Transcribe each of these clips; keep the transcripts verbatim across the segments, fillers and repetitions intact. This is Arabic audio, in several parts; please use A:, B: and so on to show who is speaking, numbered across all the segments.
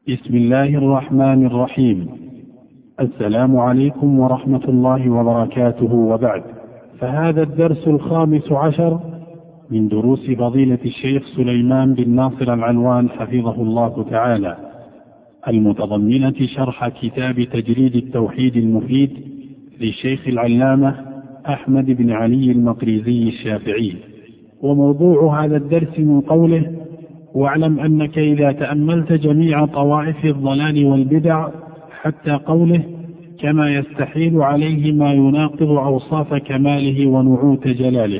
A: بسم الله الرحمن الرحيم. السلام عليكم ورحمة الله وبركاته، وبعد، فهذا الدرس الخامس عشر من دروس فضيلة الشيخ سليمان بن ناصر العلوان حفظه الله تعالى، المتضمنة شرح كتاب تجريد التوحيد المفيد للشيخ العلامة أحمد بن علي المقريزي الشافعي. وموضوع هذا الدرس من قوله: واعلم أنك إذا تأملت جميع طوائف الضلال والبدع حتى قوله: كما يستحيل عليه ما يناقض أوصاف كماله ونعوت جلاله.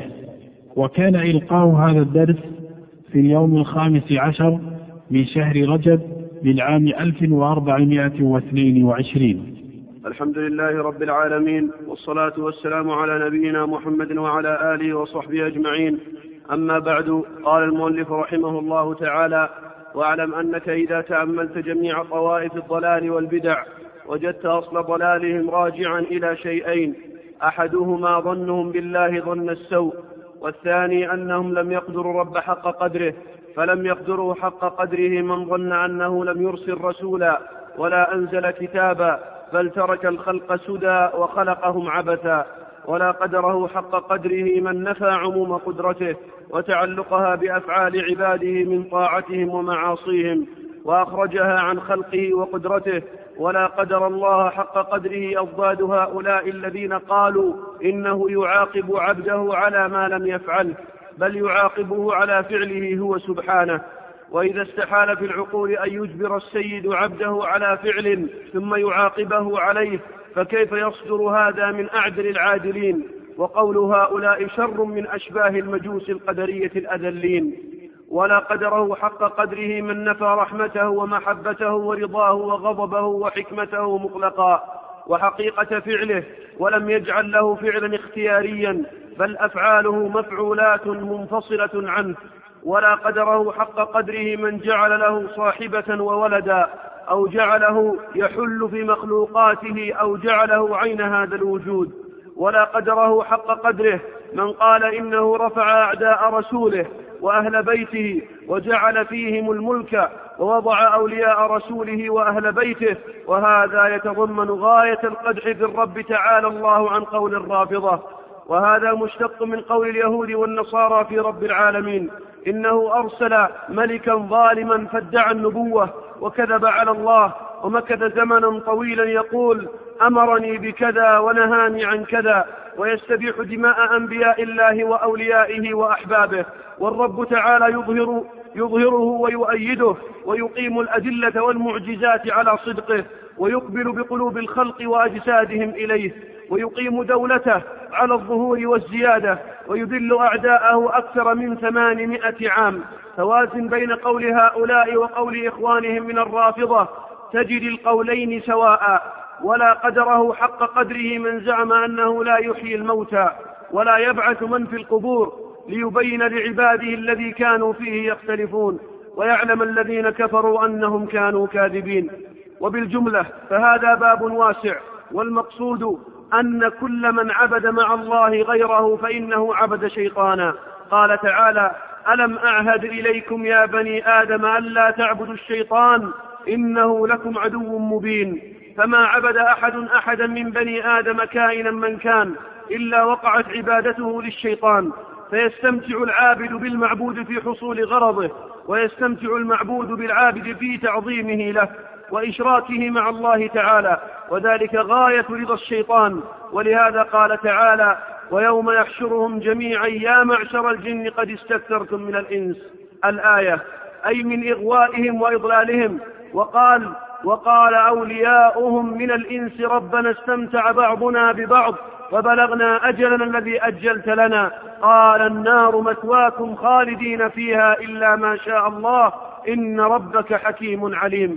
A: وكان إلقاء هذا الدرس في اليوم الخامس عشر من شهر رجب للعام ألف وأربعمائة واثنين وعشرين.
B: الحمد لله رب العالمين، والصلاة والسلام على نبينا محمد وعلى آله وصحبه أجمعين. أما بعد، قال المؤلف رحمه الله تعالى: واعلم أنك إذا تأملت جميع طوائف الضلال والبدع وجدت أصل ضلالهم راجعا إلى شيئين: أحدهما ظنهم بالله ظن السوء، والثاني أنهم لم يقدروا رب حق قدره، فلم يقدروا حق قدره من ظن أنه لم يرسل رسولا ولا أنزل كتابا، بل ترك الخلق سدى وخلقهم عبثا، ولا قدره حق قدره من نفى عموم قدرته وتعلقها بأفعال عباده من طاعتهم ومعاصيهم وأخرجها عن خلقه وقدرته، ولا قدر الله حق قدره أضداد هؤلاء الذين قالوا إنه يعاقب عبده على ما لم يفعله، بل يعاقبه على فعله هو سبحانه. وإذا استحال في العقول أن يجبر السيد عبده على فعل ثم يعاقبه عليه، فكيف يصدر هذا من أعدل العادلين؟ وقول هؤلاء شر من أشباه المجوس القدرية الأذلين. ولا قدره حق قدره من نفى رحمته ومحبته ورضاه وغضبه وحكمته مطلقا وحقيقة فعله، ولم يجعل له فعلا اختياريا، بل أفعاله مفعولات منفصلة عنه. ولا قدره حق قدره من جعل له صاحبة وولدا، أو جعله يحل في مخلوقاته، أو جعله عين هذا الوجود. ولا قدره حق قدره من قال إنه رفع أعداء رسوله وأهل بيته وجعل فيهم الملك ووضع أولياء رسوله وأهل بيته، وهذا يتضمن غاية القدح في الرب تعالى الله عن قول الرافضة. وهذا مشتق من قول اليهود والنصارى في رب العالمين: إنه أرسل ملكا ظالما فادعى النبوة وكذب على الله، ومكث زمنا طويلا يقول أمرني بكذا ونهاني عن كذا، ويستبيح دماء أنبياء الله وأوليائه وأحبابه. والرب تعالى يظهر يظهره ويؤيده ويقيم الأدلة والمعجزات على صدقه، ويقبل بقلوب الخلق وأجسادهم إليه، ويقيم دولته على الظهور والزيادة، ويذل أعداءه أكثر من ثمانمائة عام. توازن بين قول هؤلاء وقول إخوانهم من الرافضة، تجد القولين سواء. ولا قدره حق قدره من زعم أنه لا يحيي الموتى ولا يبعث من في القبور، ليبين لعباده الذي كانوا فيه يختلفون، ويعلم الذين كفروا أنهم كانوا كاذبين. وبالجملة فهذا باب واسع، والمقصود أن كل من عبد مع الله غيره فإنه عبد شيطانا. قال تعالى: ألم أعهد إليكم يا بني آدم ألا تعبدوا الشيطان إنه لكم عدو مبين. فما عبد أحد أحدا من بني آدم كائنا من كان إلا وقعت عبادته للشيطان، فيستمتع العابد بالمعبود في حصول غرضه، ويستمتع المعبود بالعابد في تعظيمه له وإشراكه مع الله تعالى، وذلك غاية رضا الشيطان. ولهذا قال تعالى: ويوم يحشرهم جميعا يا معشر الجن قد استكثرتم من الإنس، الآية، أي من إغوائهم وإضلالهم. وقال وقال أولياؤهم من الإنس ربنا استمتع بعضنا ببعض وبلغنا أجلنا الذي أجلت لنا، قال النار مثواكم خالدين فيها إلا ما شاء الله إن ربك حكيم عليم.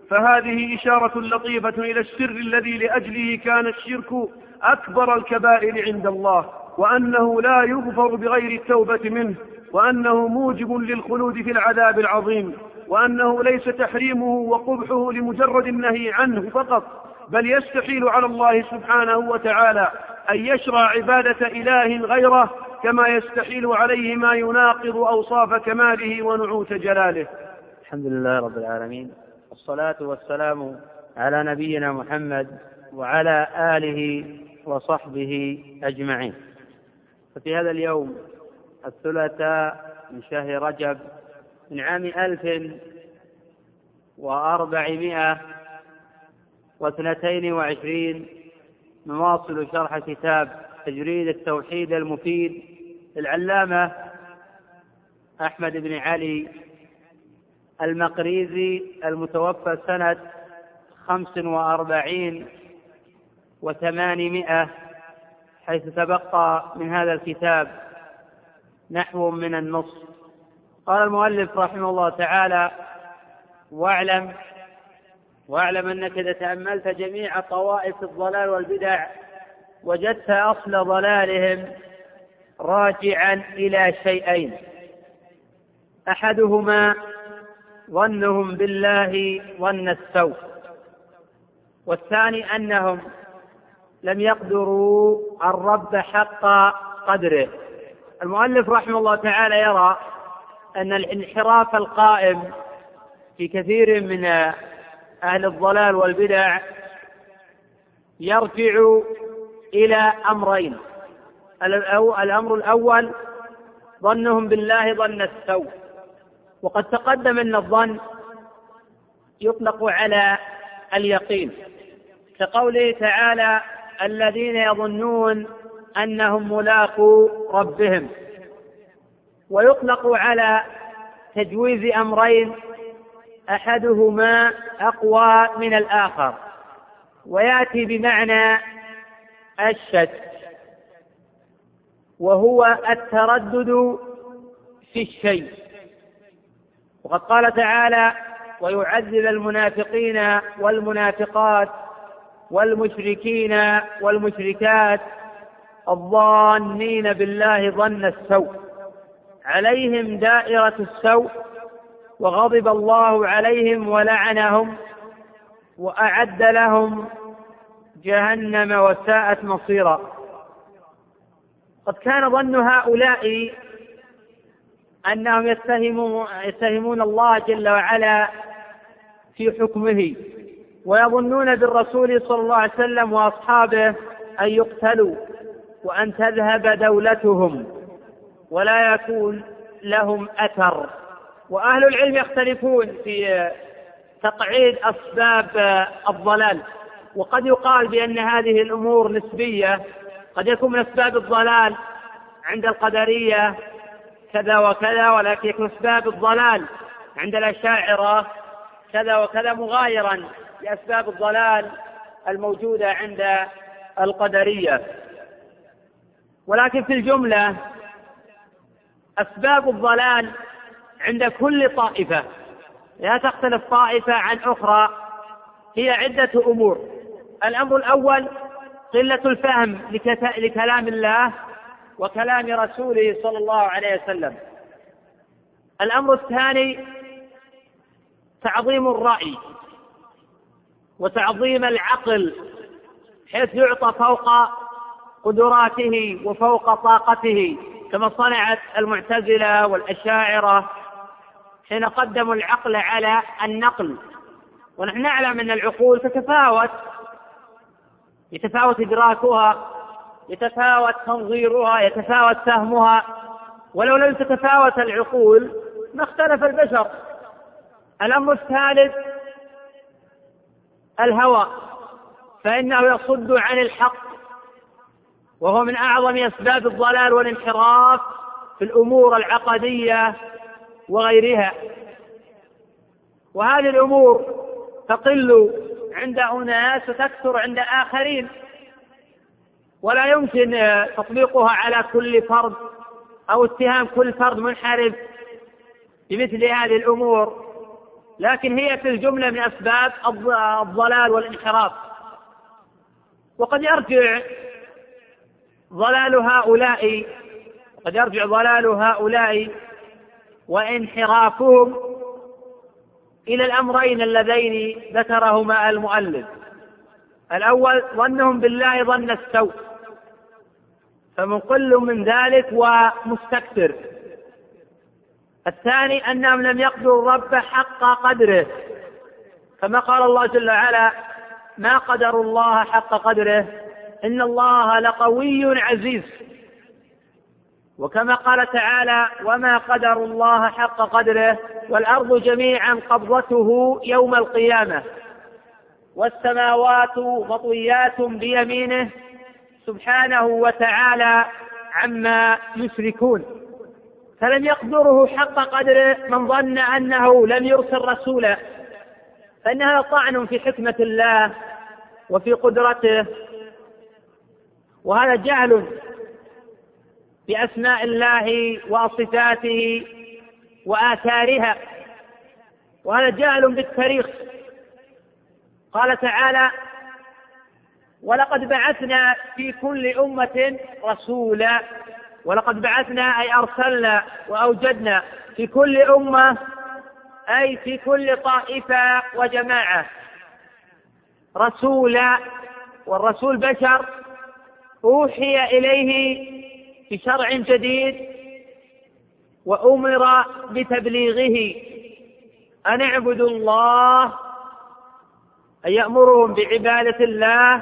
B: فهذه إشارة لطيفة إلى السر الذي لأجله كان الشرك أكبر الكبائر عند الله، وأنه لا يغفر بغير التوبة منه، وأنه موجب للخلود في العذاب العظيم، وأنه ليس تحريمه وقبحه لمجرد النهي عنه فقط، بل يستحيل على الله سبحانه وتعالى أن يشرع عبادة إله غيره، كما يستحيل عليه ما يناقض أوصاف كماله ونعوت جلاله.
C: الحمد لله رب العالمين، والصلاة والسلام على نبينا محمد وعلى آله وصحبه أجمعين. ففي هذا اليوم الثلاثاء من شهر رجب من عام ألف وأربعمائة واثنتين وعشرين نواصل شرح كتاب تجريد التوحيد المفيد للعلامة أحمد بن علي المقريزي المتوفى سنة خمس وأربعين وثمانمائة، حيث تبقى من هذا الكتاب نحو من النصف. قال المؤلف رحمه الله تعالى: واعلم واعلم أنك إذا تأملت جميع طوائف الضلال والبدع وجدت أصل ضلالهم راجعا إلى شيئين: أحدهما ظنهم بالله ظن السوء، والثاني أنهم لم يقدروا الرب حق قدره. المؤلف رحمه الله تعالى يرى أن الانحراف القائم في كثير من أهل الضلال والبدع يرجع إلى أمرين: الأمر الأول ظنهم بالله ظن السوء، وقد تقدم أن الظن يطلق على اليقين، كقوله تعالى: الذين يظنون أنهم ملاقو ربهم، ويطلق على تجويز أمرين أحدهما أقوى من الآخر، ويأتي بمعنى الشك، وهو التردد في الشيء. وقد قال تعالى: ويعذب المنافقين والمنافقات والمشركين والمشركات الظانين بالله ظن السوء عليهم دائرة السوء وغضب الله عليهم ولعنهم وأعد لهم جهنم وساءت مصيرا. قد كان ظن هؤلاء أنهم يتهمون, يتهمون الله جل وعلا في حكمه، ويظنون بالرسول صلى الله عليه وسلم وأصحابه أن يقتلوا وأن تذهب دولتهم ولا يكون لهم أثر. وأهل العلم يختلفون في تقعيد أسباب الضلال، وقد يقال بأن هذه الأمور نسبية، قد يكون من أسباب الضلال عند القدرية كذا وكذا، ولكن يكون أسباب الضلال عند الأشاعرة كذا وكذا، مغايرا لأسباب الضلال الموجودة عند القدرية. ولكن في الجملة أسباب الضلال عند كل طائفة لا تختلف طائفة عن أخرى، هي عدة أمور. الأمر الأول قلة الفهم لكلام الله وكلام رسوله صلى الله عليه وسلم. الأمر الثاني تعظيم الرأي وتعظيم العقل، حيث يعطى فوق قدراته وفوق طاقته، كما صنعت المعتزلة والأشاعرة حين قدموا العقل على النقل. ونحن نعلم أن العقول تتفاوت، يتفاوت إدراكها، يتفاوت تنظيرها، يتفاوت فهمها، ولو لم تتفاوت العقول ما اختلف البشر. الأمر الثالث الهوى، فإنه يصد عن الحق، وهو من أعظم أسباب الضلال والانحراف في الأمور العقدية وغيرها. وهذه الأمور تقل عند أناس وتكثر عند آخرين، ولا يمكن تطبيقها على كل فرد أو اتهام كل فرد منحرف بمثل هذه الأمور، لكن هي في الجملة من أسباب الضلال والانحراف. وقد يرجع ضلال هؤلاء قد يرجع ضلال هؤلاء وانحرافهم إلى الأمرين اللذين ذكرهما المؤلف. الأول ظنهم بالله ظن السوء، فمقل من ذلك ومستكثر. الثاني أنهم لم يقدروا الرب حق قدره، كما قال الله جل وعلا: ما قدر الله حق قدره إن الله لقوي عزيز. وكما قال تعالى: وما قدر الله حق قدره والأرض جميعا قبضته يوم القيامة والسماوات مطويات بيمينه سبحانه وتعالى عما يشركون. فلم يقدره حق قدره من ظن أنه لم يرسل رسولا، فإن هذا طعن في حكمة الله وفي قدرته، وهذا جهل بأسماء الله وصفاته وآثارها، وهذا جهل بالتاريخ. قال تعالى: ولقد بعثنا في كل أمة رسولا. ولقد بعثنا أي أرسلنا وأوجدنا في كل أمة أي في كل طائفة وجماعة رسولا، والرسول بشر أوحي إليه بشرع جديد وأمر بتبليغه أن اعبدوا الله، أن يأمرهم بعبادة الله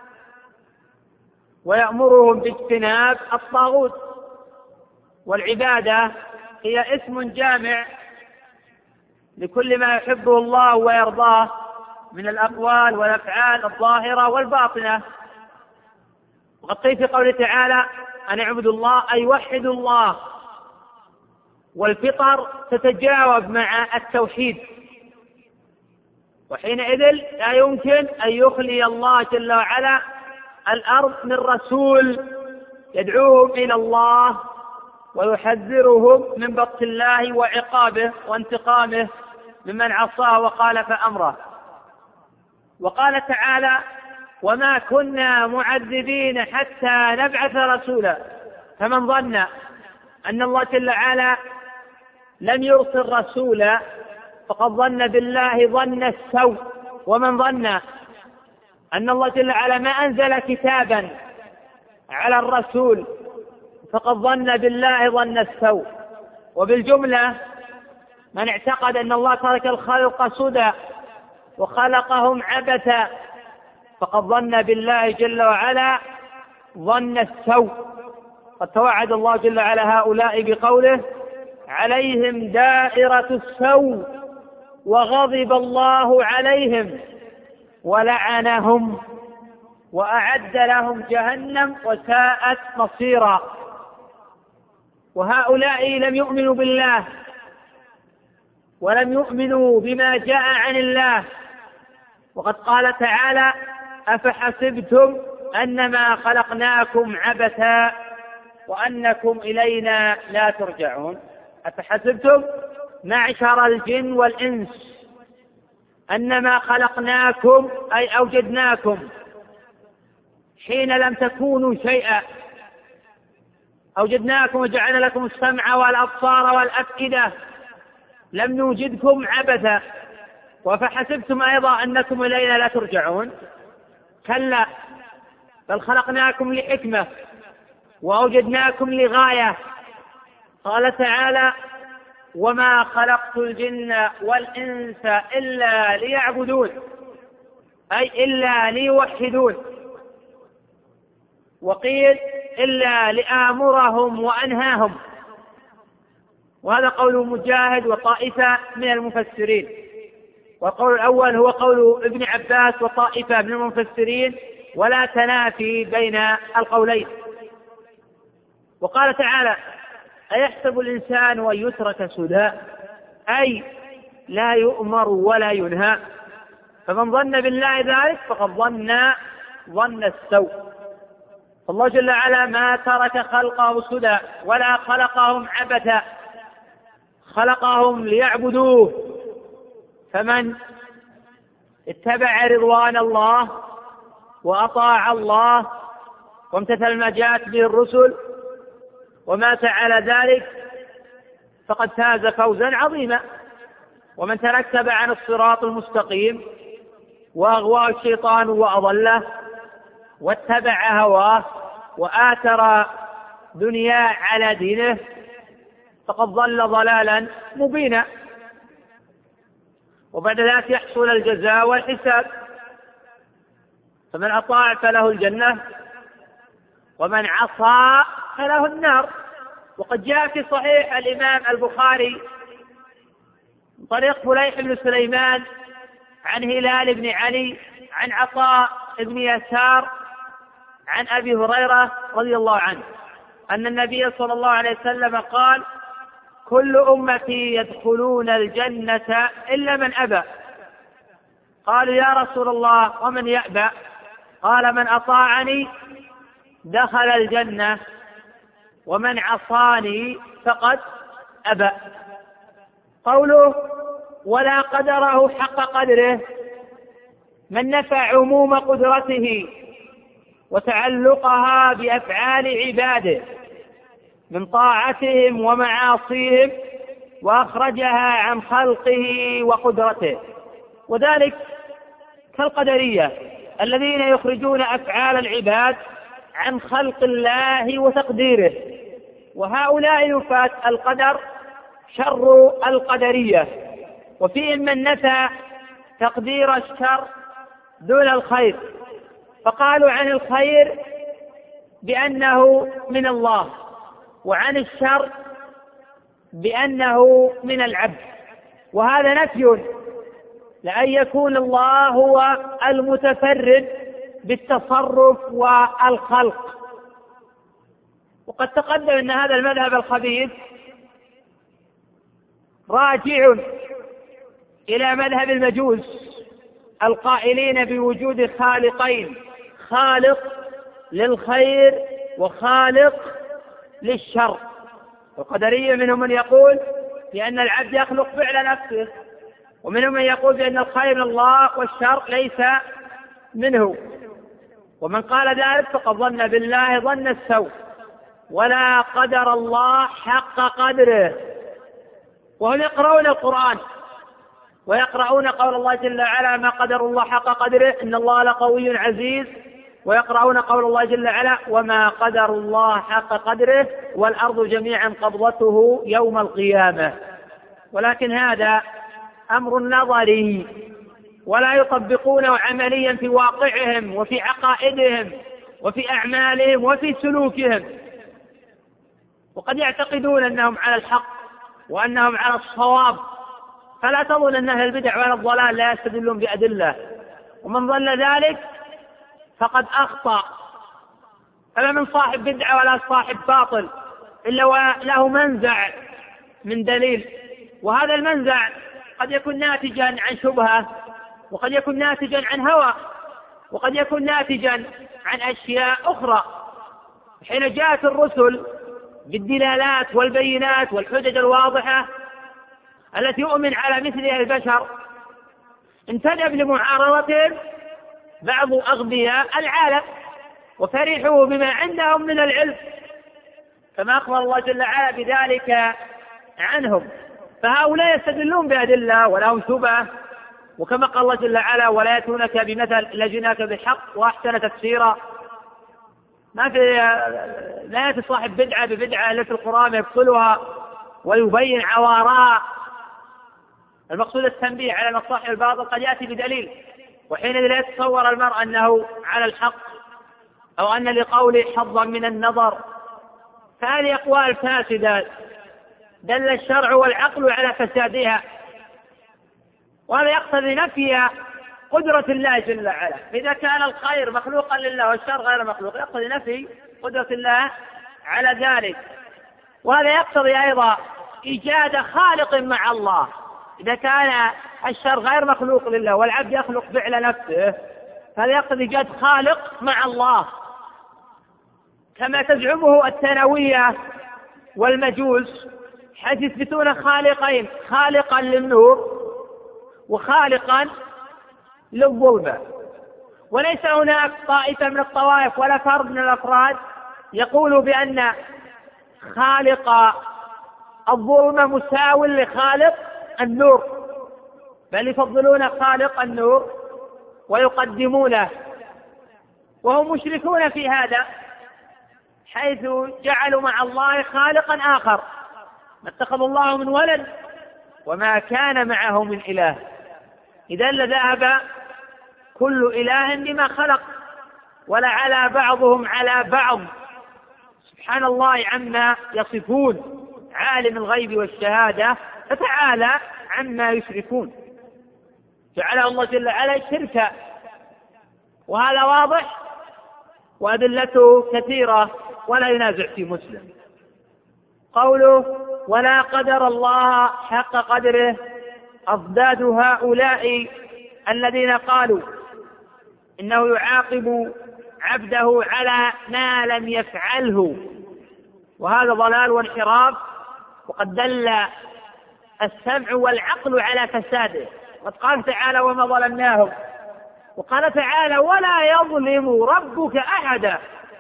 C: ويأمرهم باجتناب الطاغوت. والعبادة هي اسم جامع لكل ما يحبه الله ويرضاه من الأقوال والأفعال الظاهرة والباطنة. وقد قيل في قوله تعالى: أن اعبدوا الله أي وحدوا الله. والفطر تتجاوب مع التوحيد، وحينئذ لا يمكن أن يخلي الله جل وعلا الأرض من رسول يدعوهم إلى الله ويحذرهم من بطش الله وعقابه وانتقامه ممن عصاه وخالف أمره. وقال تعالى: وما كنا معذبين حتى نبعث رسولا. فمن ظن أن الله جل وعلا لم يرسل رسولا فقد ظن بالله ظن السوء. ومن ظن أن الله جل وعلا ما أنزل كتابا على الرسول فقد ظن بالله ظن السوء. وبالجملة من اعتقد أن الله ترك الخلق سدى وخلقهم عبثا فقد ظن بالله جل وعلا ظن السوء. قد توعد الله جل وعلا هؤلاء بقوله: عليهم دائرة السوء وغضب الله عليهم ولعنهم وأعد لهم جهنم وساءت مصيرا. وهؤلاء لم يؤمنوا بالله ولم يؤمنوا بما جاء عن الله. وقد قال تعالى: أفحسبتم أنما خلقناكم عبثا وأنكم إلينا لا ترجعون. أفحسبتم معشر الجن والإنس أنما خلقناكم أي أوجدناكم حين لم تكونوا شيئا، أوجدناكم وجعلنا لكم السمع والأبصار والأفئدة، لم نوجدكم عبثا. وفحسبتم أيضا أنكم إلينا لا ترجعون. كلا، بل خلقناكم لحكمة وأوجدناكم لغاية. قال تعالى: وما خلقت الجن والإنس إلا ليعبدون أي إلا ليوحدون. وقيل إلا لآمرهم وأنهاهم. وهذا قول مجاهد وطائفة من المفسرين. والقول الأول هو قول ابن عباس وطائفة من المفسرين، ولا تنافي بين القولين. وقال تعالى: أيحسب الإنسان أن يترك سدى أي لا يؤمر ولا ينهى. فمن ظن بالله ذلك فقد ظن ظن السوء. فالله جل وعلا ما ترك خلقه سدى ولا خلقهم عبثا، خلقهم ليعبدوه. فمن اتبع رضوان الله وأطاع الله وامتثل ما جاءت به الرسل ومات على ذلك فقد فاز فوزا عظيما. ومن تركب عن الصراط المستقيم وأغواه الشيطان وأضله واتبع هواه وآثر دنياه على دينه فقد ضل ضلالا مبينا. وبعد ذلك يحصل الجزاء والحساب. فمن أطاع فله الجنة ومن عصى فله النار. وقد جاء في صحيح الإمام البخاري من طريق فليح بن سليمان عن هلال بن علي عن عطاء بن يسار عن أبي هريرة رضي الله عنه أن النبي صلى الله عليه وسلم قال: كل أمتي يدخلون الجنة إلا من أبى. قالوا: يا رسول الله ومن يأبى؟ قال: من أطاعني دخل الجنة ومن عصاني فقد أبى. قوله ولا قدره حق قدره من نفى عموم قدرته وتعلقها بأفعال عباده من طاعتهم ومعاصيهم وأخرجها عن خلقه وقدرته، وذلك كالقدرية الذين يخرجون أفعال العباد عن خلق الله وتقديره، وهؤلاء نفاة القدر شر القدرية. وفيهم من نفى تقدير الشر دون الخير، فقالوا عن الخير بأنه من الله وعن الشر بأنه من العبد، وهذا نفي لأن يكون الله هو المتفرد بالتصرف والخلق. وقد تقدم أن هذا المذهب الخبيث راجع إلى مذهب المجوس القائلين بوجود خالقين، خالق للخير وخالق للشر. القدرية منهم من يقول بأن العبد يخلق فعل نفسه، ومنهم من يقول بأن الخير من الله والشر ليس منه. ومن قال ذلك فقد ظن بالله ظن السوء ولا قدر الله حق قدره. وهم يقرؤون القرآن ويقرؤون قول الله جل وعلا: ما قدر الله حق قدره إن الله لقوي عزيز، ويقرؤون قول الله جل وعلا: وما قدر الله حق قدره والأرض جميعا قبضته يوم القيامة. ولكن هذا أمر نظري ولا يطبقونه عمليا في واقعهم وفي عقائدهم وفي أعمالهم وفي سلوكهم، وقد يعتقدون أنهم على الحق وأنهم على الصواب، فلا تظن أن أهل البدع ولا الضلال لا يستدلون بأدلة، ومن ظل ذلك فقد أخطأ. فلا من صاحب بدعة ولا صاحب باطل إلا وله منزع من دليل، وهذا المنزع قد يكون ناتجا عن شبهة، وقد يكون ناتجا عن هوى، وقد يكون ناتجا عن أشياء أخرى. حين جاءت الرسل بالدلالات والبينات والحجج الواضحة التي يؤمن على مثلها البشر، انتدب لمعارضتهم بعض أغبياء العالم وفرحوا بما عندهم من العلم، كما أخبر الله جل وعلا بذلك عنهم. فهؤلاء يستدلون بأدلة ولهم شبهة، وكما قال الله جل وعلا: ولا يأتونك بمثل إلا جئناك بالحق وأحسن تفسيرا. ما في لا يأتي صاحب بدعة ببدعة التي القرآن يبطلها ويبين عواراء. المقصود التنبيه على أن صاحب الباطل قد يأتي بدليل، وحينئذ لا يتصور المرء أنه على الحق أو أن لقوله حظا من النظر. فهذه أقوال فاسدة دل الشرع والعقل على فسادها، وهذا يقتضي نفي قدرة الله جل وعلا. إذا كان الخير مخلوقا لله والشر غير مخلوق يقتضي نفي قدرة الله على ذلك. وهذا يقتضي أيضا إيجاد خالق مع الله. إذا كان الشر غير مخلوق لله والعبد يخلق فعل نفسه فهذا يقتضي إيجاد خالق مع الله، كما تزعمه الثانوية والمجوس، حيث يثبتون خالقين: خالقا للنور وخالقا للظلمة. وليس هناك طائفة من الطوائف ولا فرد من الأفراد يقول بأن خالق الظلمة مساو لخالق النور، بل يفضلون خالق النور ويقدمونه، وهم مشركون في هذا، حيث جعلوا مع الله خالقا آخر. ما اتخذ الله من ولد وما كان معه من إله. إذا لذهب كل إله بما خلق ولعلى بعضهم على بعض، سبحان الله عما يصفون، عالم الغيب والشهادة فتعالى عما يشركون، جعله الله جل وعلا شركا، وهذا واضح وأدلته كثيرة ولا ينازع في مسلم. قوله ولا قدر الله حق قدره، أضداد هؤلاء الذين قالوا إنه يعاقب عبده على ما لم يفعله، وهذا ضلال وانحراف، وقد دل السمع والعقل على فساده. قد قال تعالى وما ظلمناهم، وقال تعالى ولا يظلم ربك أحدا،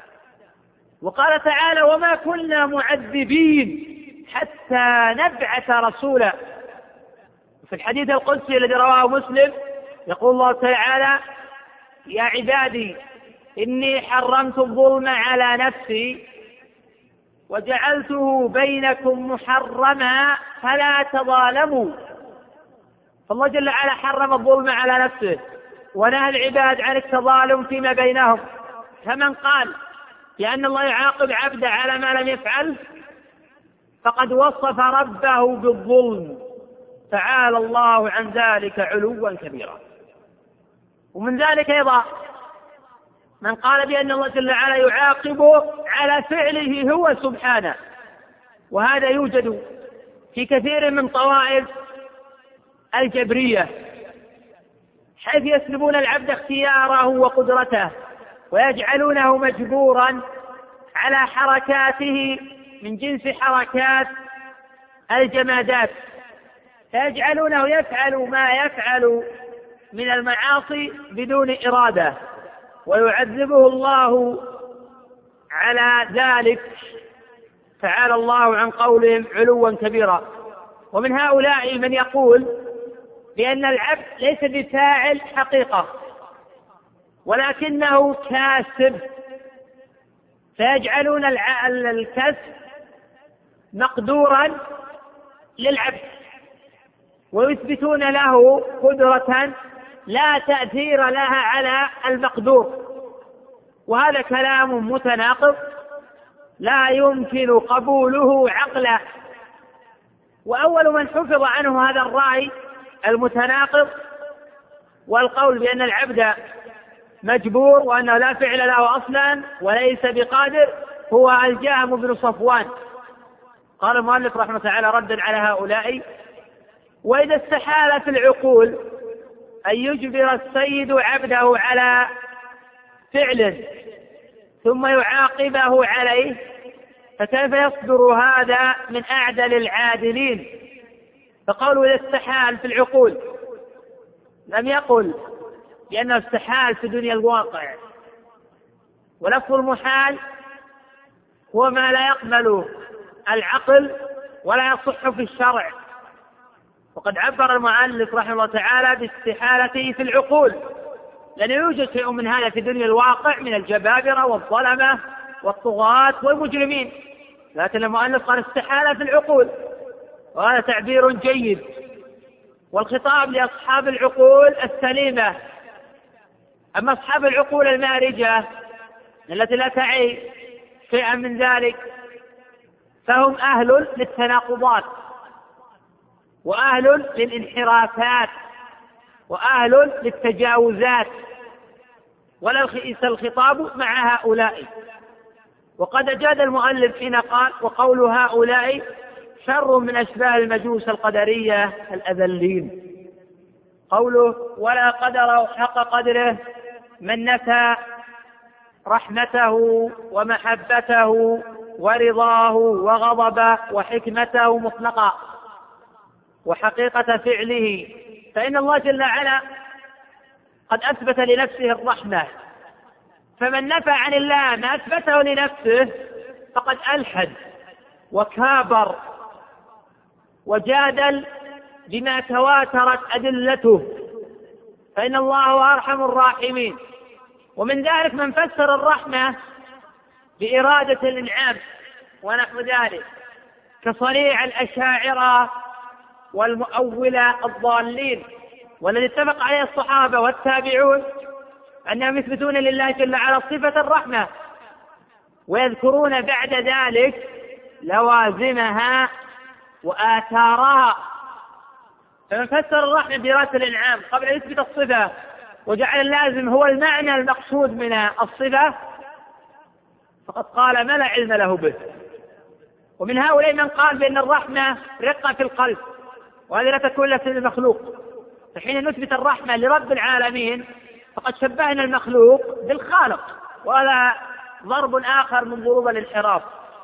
C: وقال تعالى وما كنا معذبين حتى نبعث رسولا. في الحديث القدسي الذي رواه مسلم يقول الله تعالى يا عبادي إني حرمت الظلم على نفسي وجعلته بينكم محرما فلا تظالموا. فالله جل وعلا حرم الظلم على نفسه ونهى العباد عن التظالم فيما بينهم، فمن قال بأن الله يعاقب عبده على ما لم يفعل فقد وصف ربه بالظلم، تعالى الله عن ذلك علوا كبيرا. ومن ذلك أيضا من قال بأن الله جل وعلا يعاقب على فعله هو سبحانه، وهذا يوجد في كثير من طوائف الجبرية، حيث يسلبون العبد اختياره وقدرته ويجعلونه مجبورا على حركاته من جنس حركات الجمادات، فيجعلونه يفعل ما يفعل من المعاصي بدون إرادة، ويعذبه الله على ذلك، تعالى الله عن قولهم علوا كبيرا. ومن هؤلاء من يقول بأن العبد ليس بفاعل حقيقة ولكنه كاسب، فيجعلون الكسب مقدورا للعبد ويثبتون له قدرة لا تأثير لها على المقدور، وهذا كلام متناقض لا يمكن قبوله عقلا. وأول من حفظ عنه هذا الرأي المتناقض والقول بأن العبد مجبور وأنه لا فعل له أصلا وليس بقادر هو الجهم بن صفوان. قال المؤلف رحمه الله تعالى ردا على هؤلاء: وإذا استحال في العقول أن يجبر السيد عبده على فعل ثم يعاقبه عليه، فكيف يصدر هذا من أعدل العادلين؟ فقالوا إذا استحال في العقول، لم يقل لأنه استحال في دنيا الواقع، ولفظ المحال هو ما لا يقبل العقل ولا يصح في الشرع، وقد عبر المؤلف رحمه الله تعالى باستحالته في العقول، لأنه يوجد شيء من هذا في دنيا الواقع من الجبابرة والظلمة والطغاة والمجرمين، لكن المؤلف قال استحالة في العقول، وهذا تعبير جيد. والخطاب لأصحاب العقول السليمة، أما أصحاب العقول المارجة التي لا تعي شيئا من ذلك فهم أهل للتناقضات وأهل للانحرافات وأهل للتجاوزات، وليس الخطاب مع هؤلاء. وقد أجاد المؤلف حين قال: وقول هؤلاء شر من أشباه المجوس القدرية الأذلين. قوله ولا قدر حق قدره من نفى رحمته ومحبته ورضاه وغضبه وحكمته مطلقا وحقيقة فعله، فإن الله جل وعلا قد أثبت لنفسه الرحمة، فمن نفى عن الله ما أثبته لنفسه فقد ألحد وكابر وجادل بما تواترت أدلته، فإن الله هو أرحم الراحمين. ومن ذلك من فسر الرحمة بإرادة الإنعام ونحو ذلك كصريع الأشاعرة والمؤولة الضالين، والذي اتفق عليه الصحابة والتابعون أنهم يثبتون لله جل وعلا صفة الرحمة ويذكرون بعد ذلك لوازمها وآثارها. فمن فسر الرحمة برأس الإنعام قبل أن يثبت الصفة وجعل اللازم هو المعنى المقصود من الصفة فقد قال ما لا علم له به. ومن هؤلاء من قال بأن الرحمة رقة في القلب وهذه لا تكون إلا في المخلوق. فحين نثبت الرحمة لرب العالمين فقد شبهنا المخلوق بالخالق، وهذا ضرب آخر من ضروب الانحراف.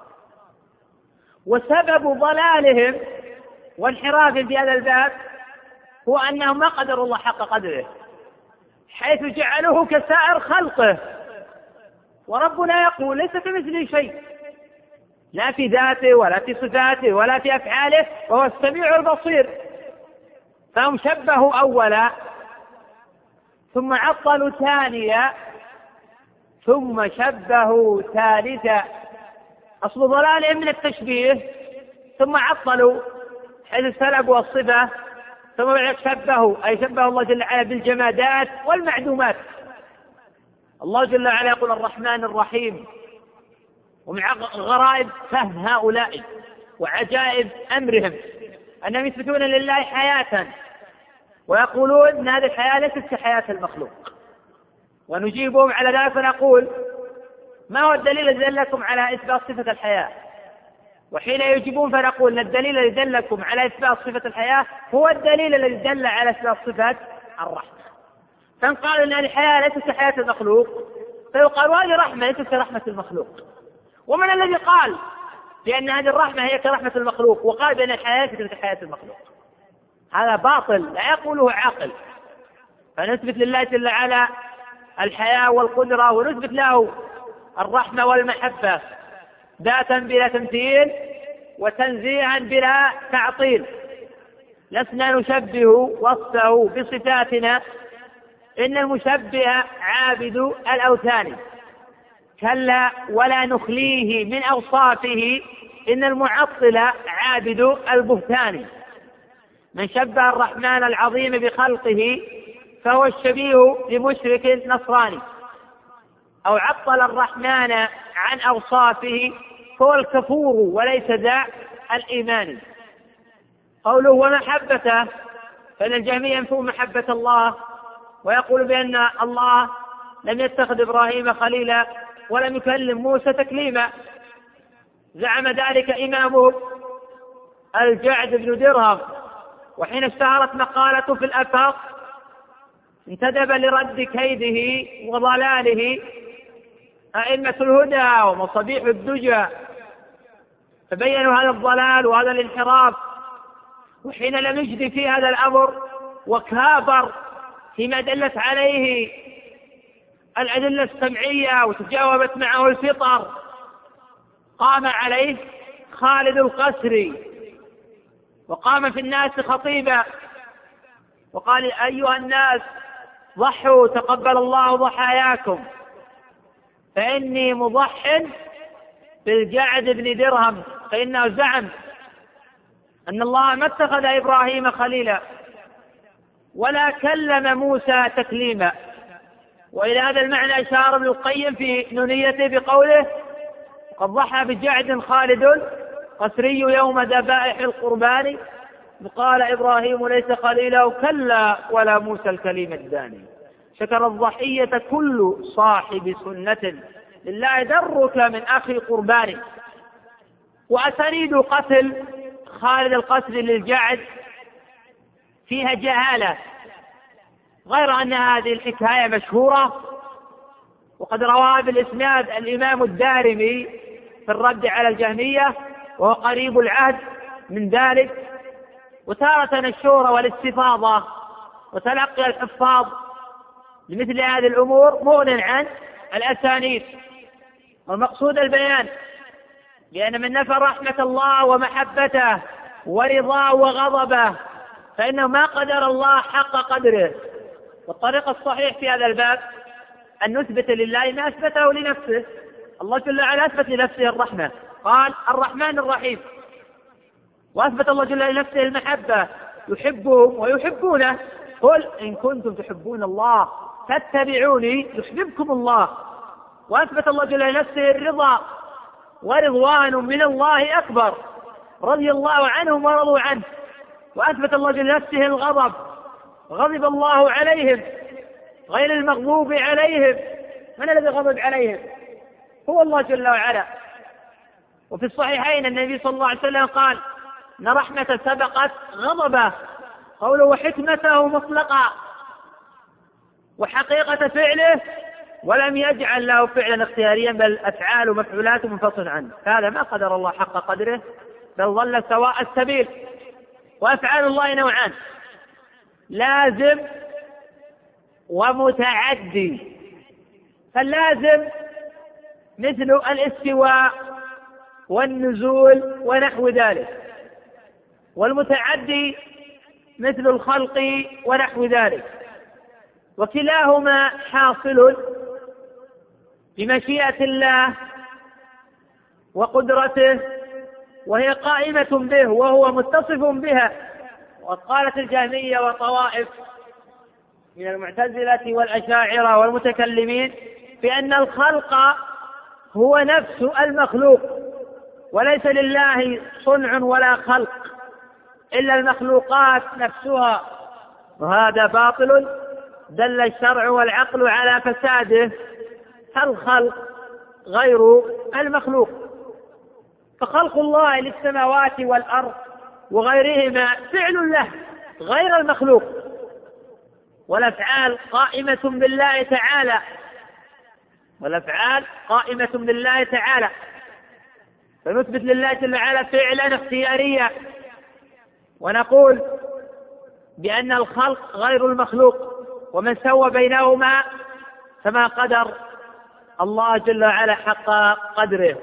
C: وسبب ضلالهم وانحرافهم في هذا الباب هو أنهم ما قدروا الله حق قدره، حيث جعلوه كسائر خلقه. وربنا يقول ليس كمثله شيء، لا في ذاته ولا في صفاته ولا في أفعاله، وهو السميع البصير. فهم شبهوا أولا ثم عطلوا ثانيا ثم شبهوا ثالثا. أصل ضلالهم من التشبيه ثم عطلوا حيث سلبوا الصفة ثم شبهوا، أي شبه الله جل وعلا بالجمادات والمعدومات. الله جل وعلا يقول الرحمن الرحيم، ومن غرائب فهم هؤلاء وعجائب أمرهم أنهم يثبتون لله حياة ويقولون أن هذه الحياة ليست كحياة المخلوق. ونجيبهم على ذلك ونقول ما هو الدليل الذي دلكم على إثبات صفة الحياة؟ وحين يجيبون فنقول أن الدليل الذي دلكم على إثبات صفة الحياة هو الدليل الذي دل على إثبات صفة الرحمة. فنقال أن الحياة ليست كحياة المخلوق فيقال هذه رحمة ليست كرحمة المخلوق. ومن الذي قال بأن هذه الرحمة هي كرحمة المخلوق وقال بأن الحياة ليست كحياة المخلوق؟ هذا باطل لا يقوله عاقل. فنثبت لله جل وعلا الحياة والقدرة ونثبت له الرحمة والمحبة ذاتا بلا تمثيل وتنزيها بلا تعطيل. لسنا نشبه وصفه بصفاتنا، إن المشبه عابد الأوثان، كلا ولا نخليه من أوصافه إن المعطل عابد البهتان. من شبه الرحمن العظيم بخلقه فهو الشبيه لمشرك نصراني، أو عطل الرحمن عن أوصافه فهو الكفور وليس ذا الإيمان. قوله ومحبته، فإن الجهمية ينفوا محبة الله ويقول بأن الله لم يتخذ إبراهيم خليلا ولم يكلم موسى تكليما. زعم ذلك إمامهم الجعد بن درهم، وحين اشتهرت مقالته في الآفاق انتدب لرد كيده وضلاله أئمة الهدى ومصابيح الدجى، فبينوا هذا الضلال وهذا الانحراف. وحين لم يجد في هذا الأمر وكابر فيما دلت عليه الأدلة السمعية وتجاوبت معه الفطر، قام عليه خالد القسري وقام في الناس خطيبا وقال أيها الناس ضحوا تقبل الله ضحاياكم، فإني مضح بالجعد بن درهم، فإنه زعم أن الله ما اتخذ إبراهيم خليلا ولا كلم موسى تكليما. وإلى هذا المعنى أشار ابن القيم في نونيته بقوله قد ضحى بجعد خالد قسري يوم ذبائح القربان، قال إبراهيم ليس خليلا كلا ولا موسى الكليم الداني. شكر الضحية كل صاحب سنة لله درك من أخي قربان. وأسانيد قتل خالد القسري للجعد فيها جهالة، غير أن هذه الحكاية مشهورة وقد رواها بالإسناد الإمام الدارمي في الرد على الجهمية وهو قريب العهد من ذلك. وتارة الشورى والاستفاضة وتلقي الحفاظ لمثل هذه الأمور مغن عن الأسانيد. والمقصود البيان لأن من نفى رحمة الله ومحبته ورضاه وغضبه فإنه ما قدر الله حق قدره. والطريق الصحيح في هذا الباب أن نثبت لله ما أثبته لنفسه. الله جل وعلا أثبت لنفسه الرحمة، قال الرحمن الرحيم، وأثبت الله جل وعلا لنفسه المحبة، يحبهم ويحبونه. قل إن كنتم تحبون الله فاتبعوني يحببكم الله. وأثبت الله جل لنفسه الرضا، ورضوان من الله أكبر، رضي الله عنهم ورضوا عنه. وأثبت الله جل لنفسه الغضب، غضب الله عليهم غير المغضوب عليهم. من الذي غضب عليهم؟ هو الله جل وعلا. وفي الصحيحين النبي صلى الله عليه وسلم قال إن رحمة سبقت غضبه، قوله وحكمته مطلقا، وحقيقة فعله ولم يجعل له فعلا اختياريا، بل أفعال ومفعولات منفصل عنه. هذا ما قدر الله حق قدره، بل ظل سواء السبيل. وأفعال الله نوعان: لازم ومتعدي. فاللازم مثل الاستواء والنزول ونحو ذلك، والمتعدي مثل الخلق ونحو ذلك، وكلاهما حاصل بمشيئة الله وقدرته، وهي قائمة به وهو متصف بها. وقد قالت الجهمية وطوائف من المعتزلة والأشاعرة والمتكلمين بأن الخلق هو نفس المخلوق، وليس لله صنع ولا خلق إلا المخلوقات نفسها، وهذا باطل دل الشرع والعقل على فساده. فالخلق غير المخلوق، فخلق الله للسماوات والأرض وغيرهما فعل له غير المخلوق، والأفعال قائمة بالله تعالى، والأفعال قائمة بالله تعالى. فنثبت لله جل وعلا فعلا اختياريا، ونقول بأن الخلق غير المخلوق، ومن سوى بينهما فما قدر الله جل وعلا حق قدره.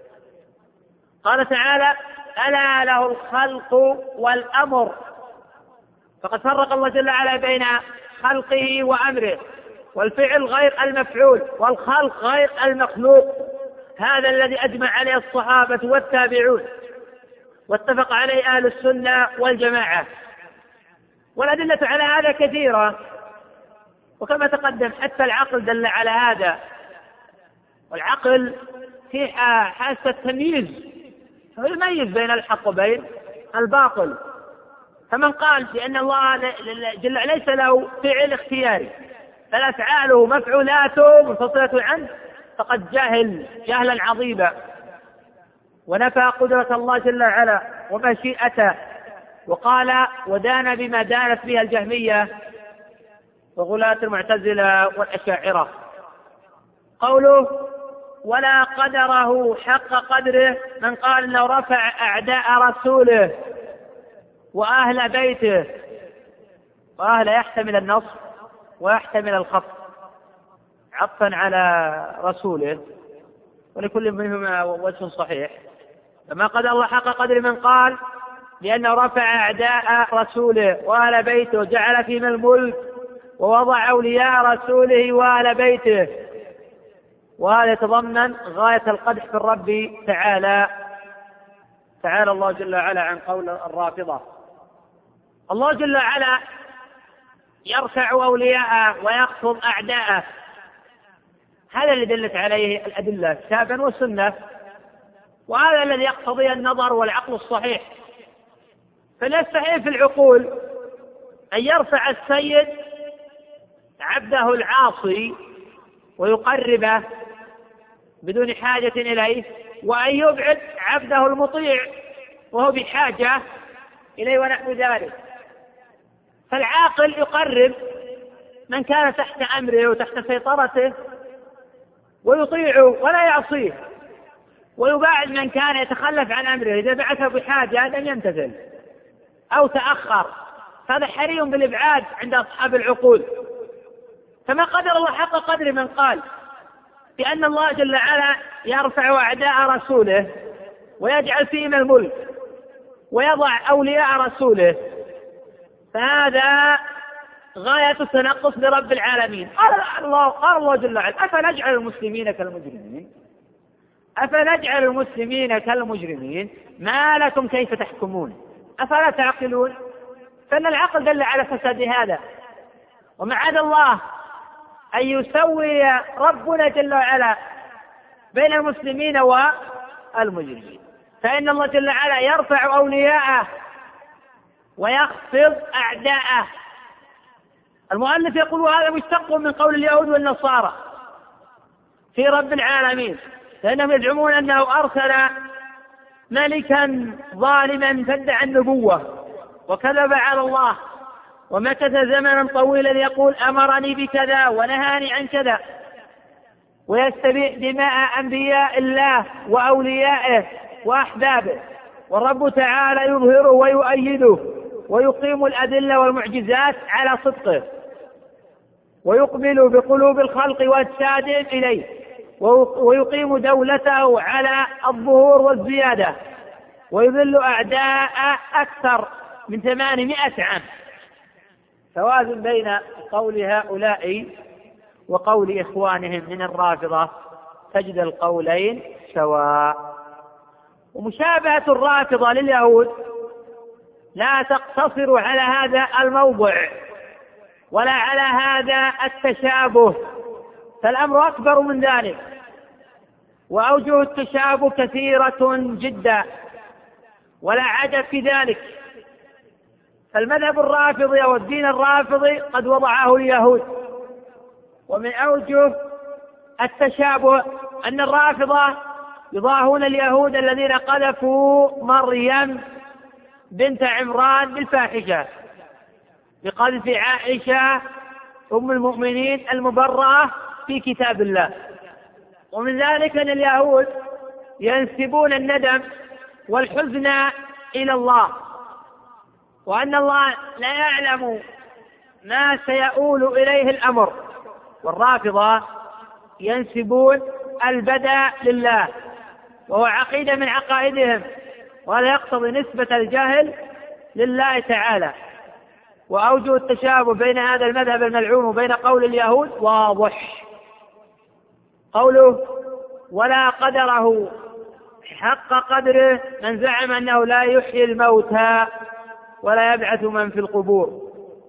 C: قال تعالى ألا له الخلق والأمر، فقد فرق الله جل وعلا بين خلقه وأمره، والفعل غير المفعول والخلق غير المخلوق. هذا الذي أجمع عليه الصحابة والتابعون، واتفق عليه أهل السنة والجماعة. والأدلة على هذا كثيرة، وكما تقدم حتى العقل دل على هذا. والعقل في حاسة تمييز، يميز بين الحق وبين الباطل. فمن قال بأن الله جل ليس له فعل اختياري بل أفعاله مفعولاته منفصلة عنه فقد جهل جهلا عظيما، ونفى قدرة الله جل وعلا ومشيئته، وقال ودان بما دانت بها الجهمية وغلاة المعتزلة والأشاعرة. قوله ولا قدره حق قدره، من قال انه رفع أعداء رسوله وأهل بيته، وأهل يحتمل النصب ويحتمل الخفض عطفا على رسوله، ولكل منهما وجه صحيح. فما قدر الله حق قدر من قال لأنه رفع أعداء رسوله وأهل بيته وجعل فيهم الملك ووضع أولياء رسوله وأهل بيته، وهذا يتضمن غاية القدح في الرب تعالى. تعالى الله جل وعلا عن قول الرافضة. الله جل وعلا يرفع أولياءه ويخفض أعداءه، هذا الذي دلت عليه الأدلة كتابا وسنة، وهذا الذي يقتضي النظر والعقل الصحيح. فليستحيل في العقول أن يرفع السيد عبده العاصي ويقربه بدون حاجة إليه، وأن يبعد عبده المطيع وهو بحاجة إليه ونحو ذلك. فالعاقل يقرب من كان تحت أمره وتحت سيطرته ويطيعه ولا يعصيه، ويباعد من كان يتخلف عن أمره إذا بعثه بحاجة لم يمتثل أو تأخر. هذا حري بالإبعاد عند أصحاب العقول. فما قدر الله حق قدر من قال بأن الله جل وعلا يرفع أعداء رسوله ويجعل فيهم الملك ويضع أولياء رسوله، فهذا غاية التنقص برب العالمين. قال الله, قال الله جل وعلا أفنجعل المسلمين كالمجرمين أفنجعل المسلمين كالمجرمين ما لكم كيف تحكمون أفلا تعقلون. فإن العقل دل على فساد هذا، ومعاذ الله أن يسوي ربنا جل وعلا بين المسلمين والمجرمين، فإن الله جل وعلا يرفع أولياءه ويخفض أعداءه. المؤلف يقول هذا مشتق من قول اليهود والنصارى في رب العالمين، فإنهم يزعمون أنه أرسل ملكا ظالما فادعى النبوة وكذب على الله ومكث زمنا طويلا يقول أمرني بكذا ونهاني عن كذا، ويستبيح دماء أنبياء الله وأوليائه وأحبابه، والرب تعالى يظهره ويؤيده ويقيم الأدلة والمعجزات على صدقه، ويقبل بقلوب الخلق وأجسادهم إليه، ويقيم دولته على الظهور والزيادة، ويذل أعداء أكثر من ثمانمائة عام. توازن بين قول هؤلاء وقول إخوانهم من الرافضة، تجد القولين سواء. ومشابهة الرافضة لليهود لا تقتصر على هذا الموضع ولا على هذا التشابه، فالأمر أكبر من ذلك، وأوجه التشابه كثيرة جدا ولا عجب في ذلك. فالمذهب الرافضي أو الدين الرافضي قد وضعه اليهود، ومن أوجه التشابه أن الرافضة يضاهون اليهود الذين قذفوا مريم بنت عمران بالفاحشة بقذف عائشة أم المؤمنين المبرأة في كتاب الله. ومن ذلك أن اليهود ينسبون الندم والحزن إلى الله، وأن الله لا يعلم ما سيؤول إليه الأمر، والرافضة ينسبون البدء لله وهو عقيدة من عقائدهم، وهذا يقتضي نسبة الجهل لله تعالى. وأوجه التشابه بين هذا المذهب الملعون وبين قول اليهود واضح. قوله ولا قدره حق قدره من زعم أنه لا يحيي الموتى ولا يبعث من في القبور،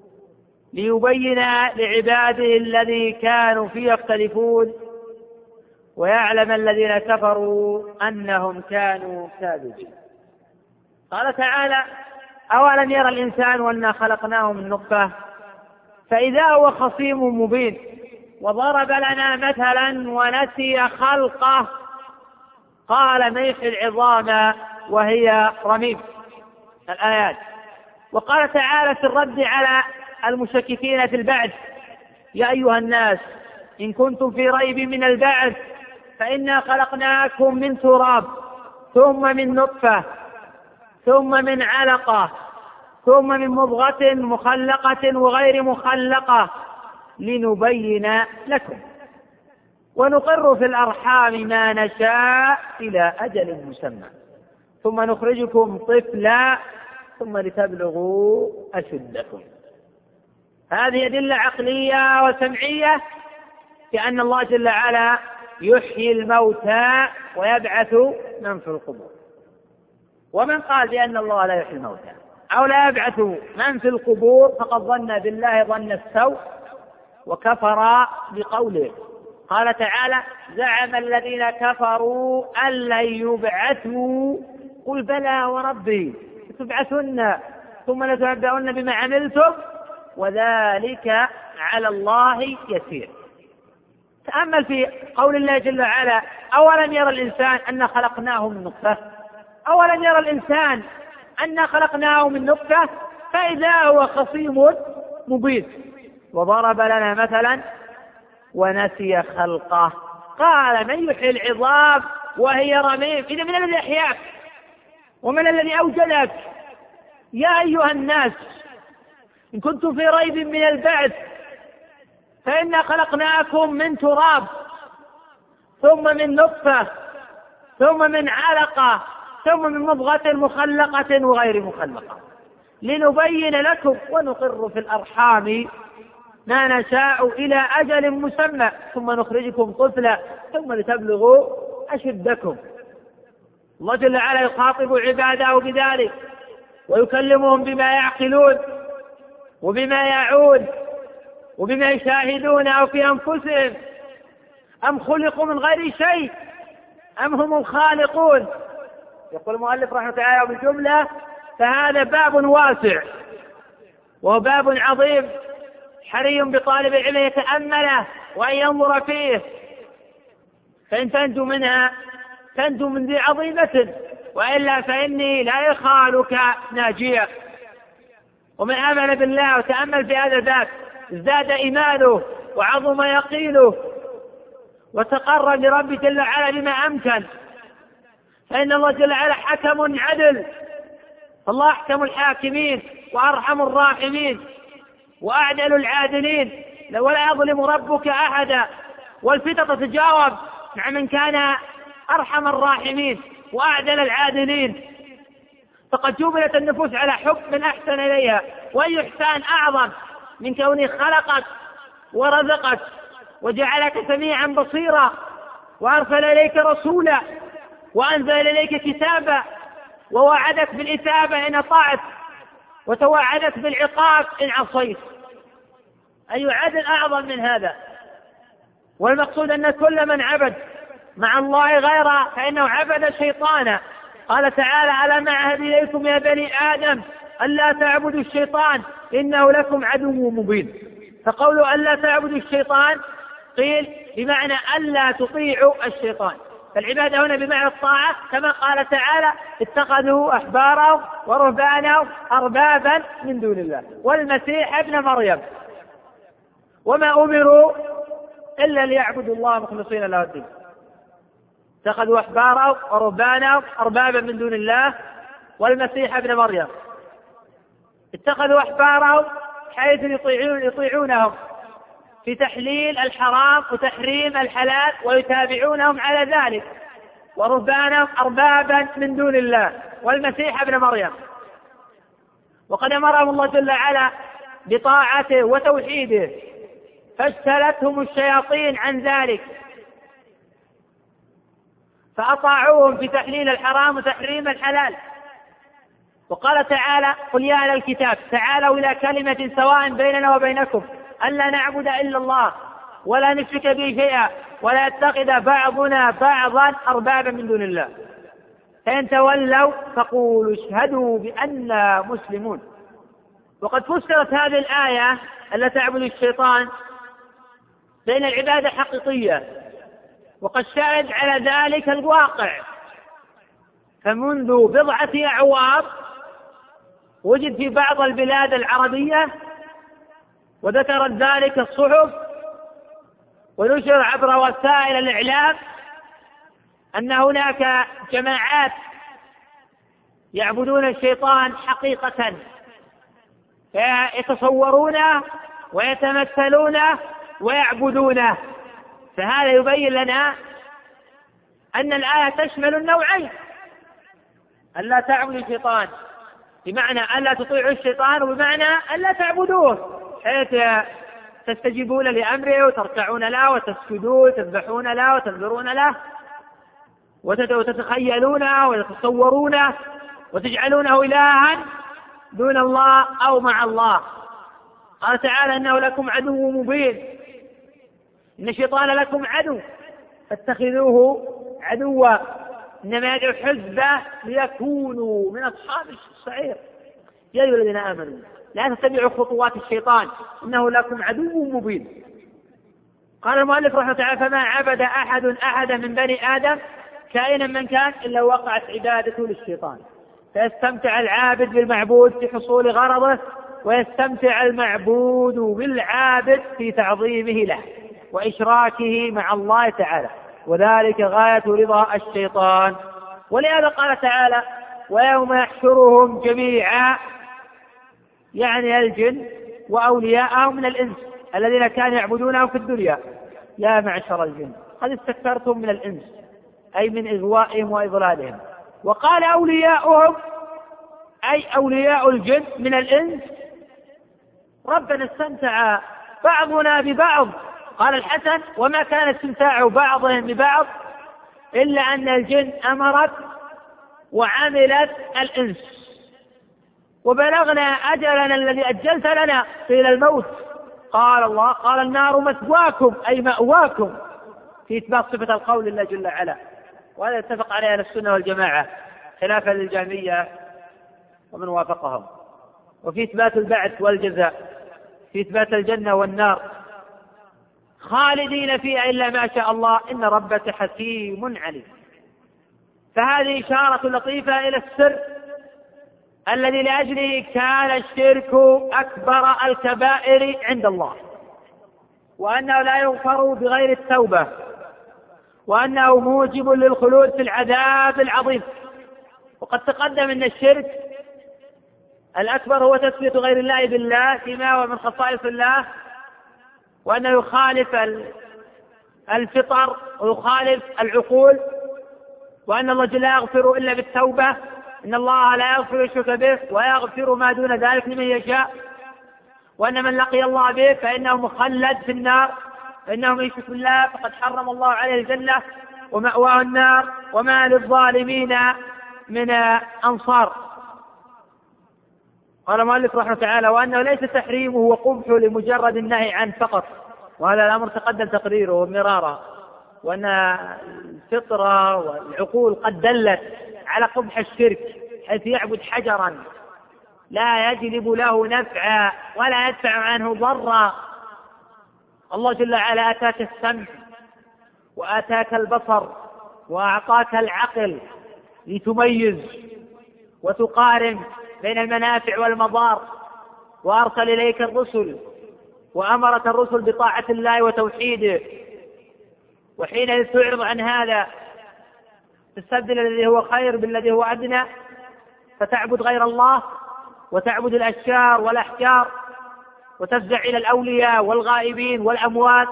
C: ليبين لعباده الذي كانوا فيه يختلفون ويعلم الذين كفروا أنهم كانوا كاذبين. قال تعالى أولم يرى الإنسان أنا خلقناه من نطفة فإذا هو خصيم مبين وضرب لنا مثلا ونسي خلقه قال من يحيي العظام وهي رميم. الآيات. وقال تعالى في الرد على المشككين في البعث يا أيها الناس إن كنتم في ريب من البعث فإنا خلقناكم من تراب ثم من نطفة ثم من علقة ثم من مضغة مخلقة وغير مخلقة لنبين لكم ونقر في الأرحام ما نشاء إلى أجل مسمى ثم نخرجكم طفلا ثم لتبلغوا أشدكم. هذه أدلة عقلية وسمعية بأن الله جل وعلا يحيي الموتى ويبعث من في القبور. ومن قال بأن الله لا يحيي الموتى أو لا يبعث من في القبور فقد ظن بالله ظن السوء وكفر بقوله. قال تعالى زعم الذين كفروا أن لن يبعثوا قل بلى وربي تبعثن ثم لتنبؤن بما عملتم وذلك على الله يسير. تأمل في قول الله جل وعلا أولم يرى الإنسان أن خلقناه من نطفة أولم يرى الإنسان أن خلقناه من نطفة فإذا هو خصيم مبين وضرب لنا مثلا ونسي خلقه قال من يحيي العظام وهي رميم. إذا من الذي أحياك ومن الذي أوجدك يا أيها الناس إن كنتم في ريب من البعث فإنا خلقناكم من تراب ثم من نطفة ثم من علقة ثم من مضغة مخلقة وغير مخلقة لنبين لكم ونقر في الأرحام ما نشاء إلى أجل مسمى ثم نخرجكم طفلا ثم لتبلغوا أشدكم. الله جل وعلا يخاطب عباده بذلك ويكلمهم بما يعقلون وبما يعود وبما يشاهدون أو في أنفسهم أم خلقوا من غير شيء أم هم الخالقون. يقول المؤلف رحمه الله تعالى بالجملة فهذا باب واسع وباب عظيم حري بطالب العلم يتأمله وأن ينظر فيه، فإن تنجو منها تنجو من ذي عظيمة، وإلا فإني لا يخالك ناجية. ومن آمن بالله وتأمل في هذا الباب ازداد إيمانه وعظم يقينه وتقرب لرب جل وعلا بما أمكن، فإن الله جل وعلا حكم عدل، فالله أحكم الحاكمين وأرحم الراحمين وأعدل العادلين، ولا يظلم ربك أحدا. والفترة تتجاوب مع من كان أرحم الراحمين وأعدل العادلين، فقد جبلت النفوس على حب من أحسن إليها، وأي إحسان أعظم من كونه خلقك ورزقك وجعلك سميعا بصيرا وأرسل إليك رسولا وأنزل إليك كتابا ووعدك بالإثابة إن أطعت وتوعدك بالعقاب إن عصيت. أي عدل أعظم من هذا؟ والمقصود أن كل من عبد مع الله غيره فإنه عبد شيطانا. قال تعالى ألم أعهد إليكم يا بني آدم ألا تعبدوا الشيطان إنه لكم عدو مبين. فقولوا ألا تعبدوا الشيطان قيل بمعنى ألا تطيعوا الشيطان، فالعبادة هنا بمعنى الطاعة، كما قال تعالى اتخذوا أحبارهم ورهبانهم أربابا من دون الله والمسيح ابن مريم وما أمروا إلا ليعبدوا الله مخلصين له الدين. اتخذوا أحبارهم ورهبانهم أربابا من دون الله والمسيح ابن مريم. اتخذوا أحبارهم حيث يطيعون يطيعونهم في تحليل الحرام وتحريم الحلال ويتابعونهم على ذلك، ورهبانهم أربابا من دون الله والمسيح ابن مريم. وقد أمرهم الله جل وعلا بطاعته وتوحيده فاجتلتهم الشياطين عن ذلك فأطاعوهم في تحليل الحرام وتحريم الحلال. وقال تعالى قل يا أهل الكتاب تعالوا إلى كلمة سواء بيننا وبينكم ألا نعبد إلا الله ولا نشرك به شيئا ولا يتخذ بعضنا بعضا أربابا من دون الله فإن تولوا فقولوا اشهدوا بأننا مسلمون. وقد فسرت هذه الآية ألا تعبدوا الشيطان بين العبادة حقيقية، وقد شاهد على ذلك الواقع، فمنذ بضعة أعوام وجد في بعض البلاد العربية وذكرت ذلك الصحف ونشر عبر وسائل الإعلام أن هناك جماعات يعبدون الشيطان حقيقة، يتصورونه ويتمثلونه ويعبدونه. فهذا يبين لنا أن الآية تشمل النوعين، ألا تعبدوا الشيطان بمعنى ألا تطيعوا الشيطان وبمعنى ألا تعبدوه، حيث تستجيبون لأمره وتركعون له وتسجدون وتذبحون له وتنذرون له وتتخيلونه وتتصورونه وتجعلونه إلها دون الله أو مع الله. قال تعالى إنه لكم عدو مبين، إن الشيطان لكم عدو فاتخذوه عدوا إنما يدعو حزبه ليكونوا من أصحاب السعير. يا أيها الذين آمنوا لا تتبعوا خطوات الشيطان إنه لكم عدو مبين. قال المؤلف رحمه الله تعالى فما عبد أحد أحدا من بني آدم كائنا من كان إلا وقعت عبادته للشيطان، فيستمتع العابد بالمعبود في حصول غرضه ويستمتع المعبود بالعابد في تعظيمه له وإشراكه مع الله تعالى، وذلك غاية رضا الشيطان. ولهذا قال تعالى ويوم يحشرهم جميعا، يعني الجن وأولياءهم من الإنس الذين كانوا يعبدونهم في الدنيا، يا معشر الجن قد استكثرتم من الإنس أي من إغوائهم وإضلالهم. وقال أولياؤهم أي أولياء الجن من الإنس ربنا استمتع بعضنا ببعض. قال الحسن وما كان استمتاع بعضهم ببعض إلا أن الجن أمرت وعملت الإنس وبلغنا أجلنا الذي أجلت لنا قيل الموت قال الله قال النار مثواكم أي مأواكم، في إثبات صفة القول لله جل وعلا، وهذا اتفق عليه أهل السنة والجماعة خلافا للجهمية ومن وافقهم. وفي إثبات البعث والجزاء، في إثبات الجنة والنار خالدين فيها إلا ما شاء الله إن ربك حكيم عليم. فهذه إشارة لطيفة إلى السر الذي لأجله كان الشرك أكبر الكبائر عند الله، وأنه لا يغفر بغير التوبة، وأنه موجب للخلود في العذاب العظيم. وقد تقدم أن الشرك الأكبر هو تسمية غير الله بالله فيما هو من خصائص الله، وأنه يخالف الفطر ويخالف العقول، وأن الله لا يغفر إلا بالتوبة، إن الله لا يغفر يشرك به ويغفر ما دون ذلك لمن يشاء، وأن من لقي الله به فإنه مخلد في النار، فإنه من يشرك بالله فقد حرم الله عليه الجنة ومأواه النار وما للظالمين من أنصار. قال المؤلف رحمه تعالى: وأنه ليس تحريمه وقبحه لمجرد النهي عنه فقط، وهذا الأمر تقدم تقريره مرارا، وأن الفطرة والعقول قد دلت على قبح الشرك، حيث يعبد حجرا لا يجلب له نفعا ولا يدفع عنه ضرا. الله جل وعلا آتاك السمع وآتاك البصر وأعطاك العقل لتميز وتقارن بين المنافع والمضار، وأرسل إليك الرسل وأمرك الرسل بطاعة الله وتوحيده، وحين تعرض عن هذا تستبدل الذي هو خير بالذي هو أدنى، فتعبد غير الله وتعبد الأشجار والأحجار وتفزع إلى الأولياء والغائبين والأموات.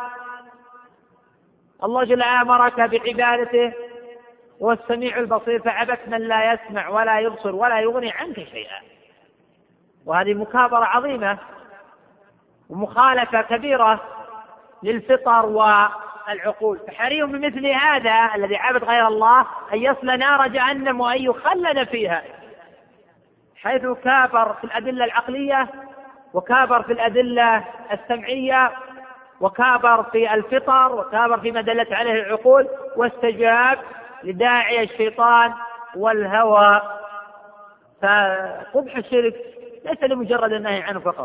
C: الله جل وعلا أمرك بعبادته هو السميع البصير، فعبدت من لا يسمع ولا يبصر ولا يغني عنك شيئا. وهذه مكابرة عظيمة ومخالفة كبيرة للفطر والعقول. فحريم بمثل هذا الذي عبد غير الله أن يصل نار جهنم وأن يخلد فيها، حيث كابر في الأدلة العقلية وكابر في الأدلة السمعية وكابر في الفطر وكابر فيما دلت عليه العقول، واستجاب لداعي الشيطان والهوى. فقبح الشرك ليس لمجرد النهي عنه فقط.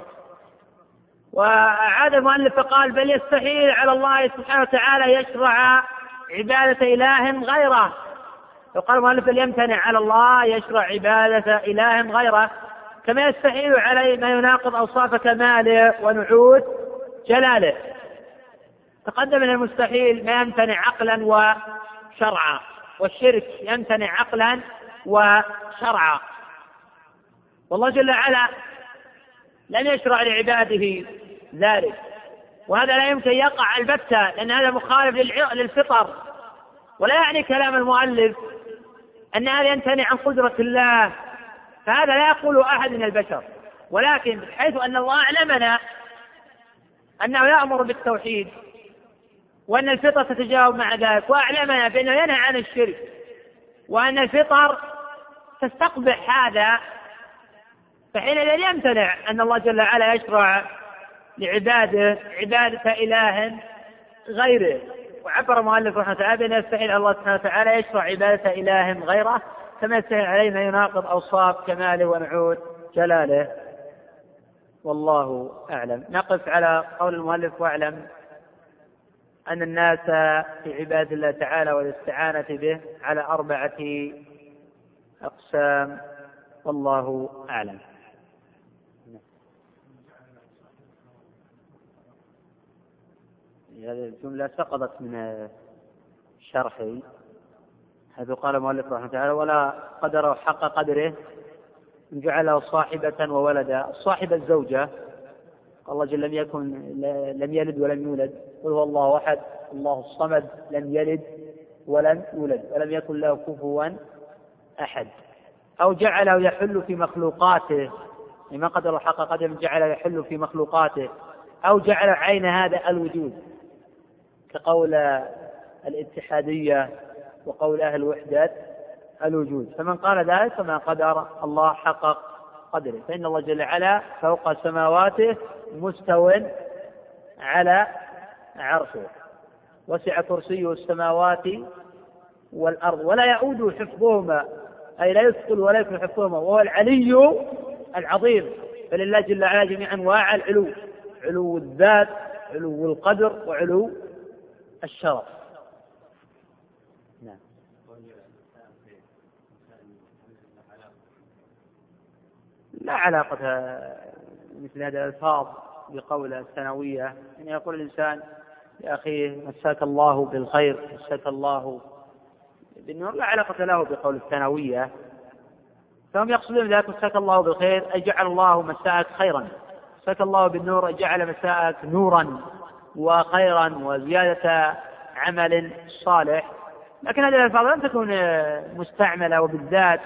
C: وعاد المؤلف فقال: بل يستحيل على الله سبحانه وتعالى يشرع عبادة إله غيره. وقال المؤلف: بل يمتنع على الله يشرع عبادة إله غيره، كما يستحيل عليه ما يناقض أوصاف كماله ونعوت جلاله. تقدم من المستحيل ما يمتنع عقلا وشرعا، والشرك يمتنع عقلا وشرعا. والله جل وعلا لم يشرع لعباده ذلك، وهذا لا يمكن يقع البتة، لأن هذا مخالف للفطر. ولا يعني كلام المؤلف أن هذا يمتنع عن قدرة الله، فهذا لا يقول أحد من البشر، ولكن حيث أن الله أعلمنا أنه يأمر بالتوحيد وأن الفطر تتجاوب مع ذلك، وأعلمنا بأنه ينهى عن الشرك، وأن الفطر تستقبح هذا، فحينئذ يمتنع أن الله جل وعلا يشرع لعباده عبادة إله غيره. وعبر المؤلف رحمه الله بأن يستحيل الله سبحانه وتعالى يشرع عبادة إله غيره، كما يستحيل عليه ما يناقض أوصاف كماله ونعوت جلاله. والله أعلم. نقف على قول المؤلف: واعلم أن الناس في عباد الله تعالى والاستعانة به على أربعة أقسام، والله أعلم. هذه الجملة سقطت من شرحي، حيث قال المؤلف رحمه الله تعالى: ولا قدره حق قدره إن جعله صاحبة وولدا. الصاحبة الزوجة، الله جل لم يكن لم يلد ولم يولد، قل هو الله أحد الله الصمد لم يلد ولم يولد ولم يكن له كفوا أحد. أو جعله يحل في مخلوقاته، ما قدره حق قدره جعله يحل في مخلوقاته، أو جعل عين هذا الوجود، كقول الاتحادية وقول أهل وحدة الوجود. فمن قال ذلك فما قدر الله حق قدره، فإن الله جل وعلا فوق سماواته مستو على عرشه، وسع كرسيه السماوات والأرض ولا يؤود حفظهما، أي لا يثقل ولا يكون حفظهما، وهو العلي العظيم. فلله جل وعلا جميع أنواع العلو، علو الذات، علو القدر، وعلو الشرف. نعم. لا علاقة مثل هذه الألفاظ بقول الثانوية، يعني يقول الإنسان لأخيه مساك الله بالخير، مساك الله بالنور، لا علاقة له بقول الثانوية. فهم يقصدون ذلك مساك الله بالخير أي جعل الله مساءك خيرا، مساك الله بالنور أي جعل مساءك نورا وخيرا وزيادة عمل صالح. لكن هذه الألفاظ لم تكن مستعملة، وبالذات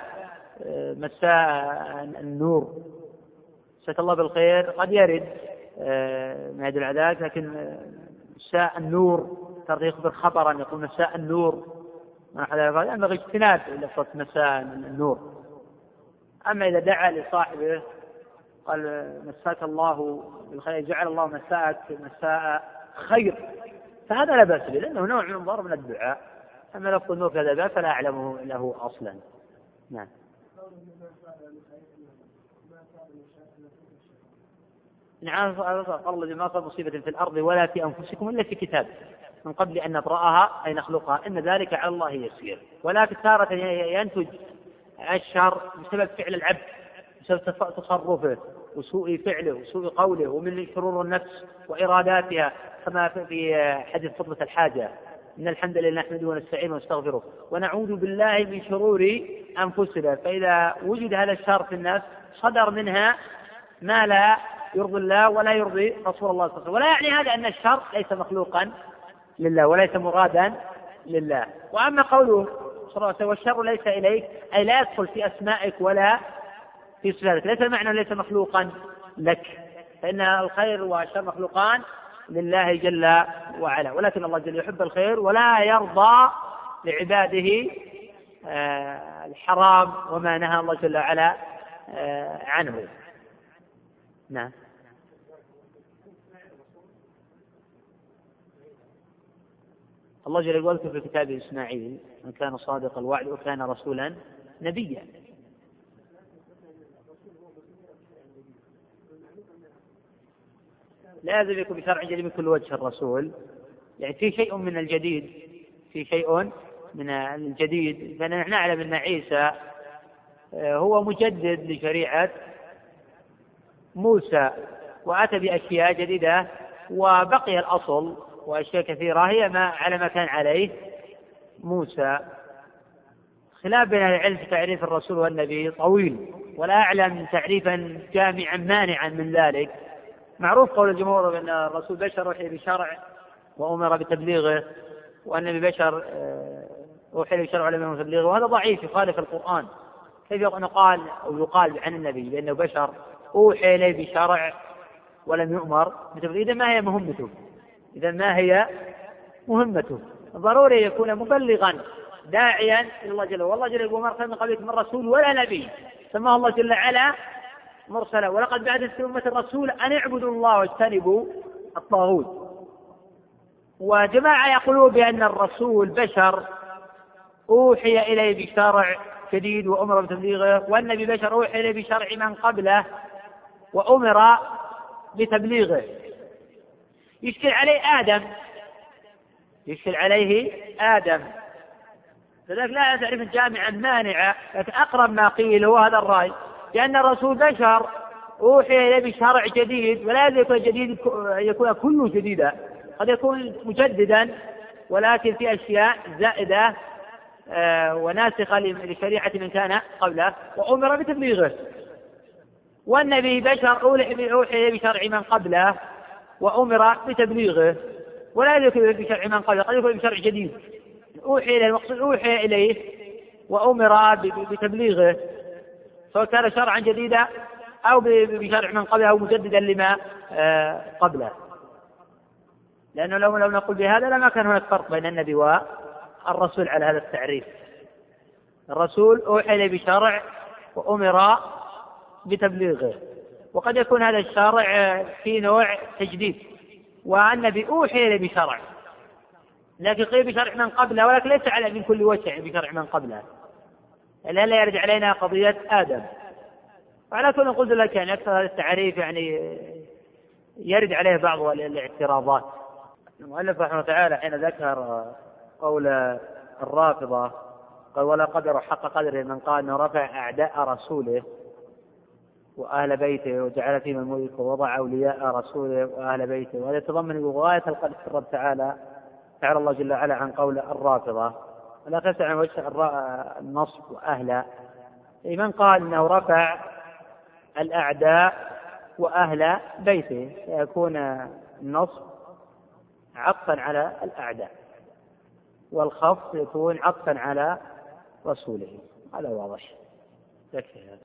C: مساء النور. مساك الله بالخير قد يرد من هذه العادات، لكن مساء النور ترى يخبر خبرا يقول مساء النور، ينبغي اجتناب لفظة مساء النور. أما إذا دعا لصاحبه قال مساك الله بالخير، جعل الله مساءك مساء خير، فهذا لا بأس به، لأنه نوع من ضرب من الدعاء. أما لفظ النور في هذا الباب فلا أعلمه له أصلا. نعم. نعم. قال الذي ما أصاب مصيبة في الأرض ولا في أنفسكم إلا في كتاب من قبل أن نبرأها أي نخلقها إن ذلك على الله يسير. ولكن تارة ينتج الشر بسبب فعل العبد، بسبب تصرفه وسوء فعله وسوء قوله، ومن شرور النفس وإراداتها، كما في حديث فضلة الحاجة إن الحمد لله نحمده ونستعينه ونستغفره ونعوذ بالله من شرور أنفسنا. فإذا وجد هذا الشر في النفس صدر منها ما لا يرضي الله ولا يرضي رسول الله صلى الله عليه وسلم. ولا يعني هذا أن الشر ليس مخلوقا لله وليس مرادا لله. وأما قوله صلى الله عليه وسلم والشر ليس إليك أي لا يدخل في أسمائك ولا في صفاتك، ليس معنى ليس مخلوقا لك، فإن الخير والشر مخلوقان لله جل وعلا. ولكن الله جل يحب الخير ولا يرضى لعباده الحرام وما نهى الله جل وعلا عنه. نعم. الله جل وعلا في كتابه إسماعيل من كان صادق الوعد وكان رسولا نبيا. لازم يكون بشرع جديد من كل وجه الرسول، يعني في شيء من الجديد، في شيء من الجديد. فنحن نعلم أن عيسى هو مجدد لشريعة موسى وأتى بأشياء جديدة، وبقي الأصل وأشياء كثيرة هي ما على ما كان عليه موسى. خلاف بين العلم في تعريف الرسول والنبي طويل، ولا أعلم تعريفا جامعا مانعا من ذلك. معروف قول الجمهور بأن الرسول بشر أوحي بشرع وأمر بتبليغه، والنبي بشر أوحي بشرع ولم يؤمر بتبليغه، وهذا ضعيف يخالف القرآن. كيف يقال أو يقال عن النبي بأنه بشر أوحي إليه بشرع ولم يؤمر بتبليغه؟ إذا ما هي مهمته؟ إذا ما هي مهمته؟ ضروري يكون مبلغا داعيا إلى الله جل وعلا. والله جل وعلا أرسل من قبلكم من رسول ولا نبي سماه الله جل وعلا مرسلا، ولقد بعث في أمة الرسول أن اعبدوا الله واجتنبوا الطاغوت. وجماعة يقولون بأن الرسول بشر أوحي إليه بشرع جديد وأمر بتبليغه، والنبي بشر أوحي إليه بشرع من قبله وأمر بتبليغه. يشكل عليه آدم يشكل عليه آدم فذلك لا تعرف جامعا مانعا، لكن أقرب ما قيل هو هذا الرأي، لأن الرسول بشر أوحي إليه بشرع جديد، ولا يكون جديد يكون كله جديدا، قد يكون مجددا ولكن في أشياء زائدة آه وناسخة لشريعة من كان قبله، وأمر بتبليغه. والنبي بشر أوحي إليه بشرع من قبله وأمر بتبليغه، ولا يكون بشرع من قبله، قد يكون بشرع جديد أوحي إليه، المقصود أوحي إليه وأمر بتبليغه، سواء كان شرعا جديدا أو بشرع من قبله أو مجددا لما قبله. لأنه لو لو نقول بهذا لما كان هناك فرق بين النبي والرسول على هذا التعريف. الرسول أوحي إليه بشرع وأمر بتبليغه، وقد يكون هذا الشرع في نوع تجديد، والنبي أوحي إليه بشرع، لكن قيل بشرع من قبله، ولكن ليس على من كل وجه بشرع من قبله، لأن لا يرجع علينا قضية آدم. وعلى كل قلت لك يعني أكثر هذا التعريف يعني يرد عليه بعض الاعتراضات. المؤلف رحمه الله تعالى حين ذكر قول الرافضة قال ولا قدر حق قدره من قال أنه رفع أعداء رسوله وأهل بيته وجعل فيهم الملك ووضع أولياء رسوله وأهل بيته، وهذا يتضمن غاية القدر في الرب تعالى تعالى الله جل وعلا عن قول الرافضة، ولا تسع عن وجه النصب وأهله. من قال أنه رفع الأعداء وأهل بيته سيكون النصب عطفا على الأعداء، والخفض يكون عطفا على رسوله. هذا واضح. يكفي هذا.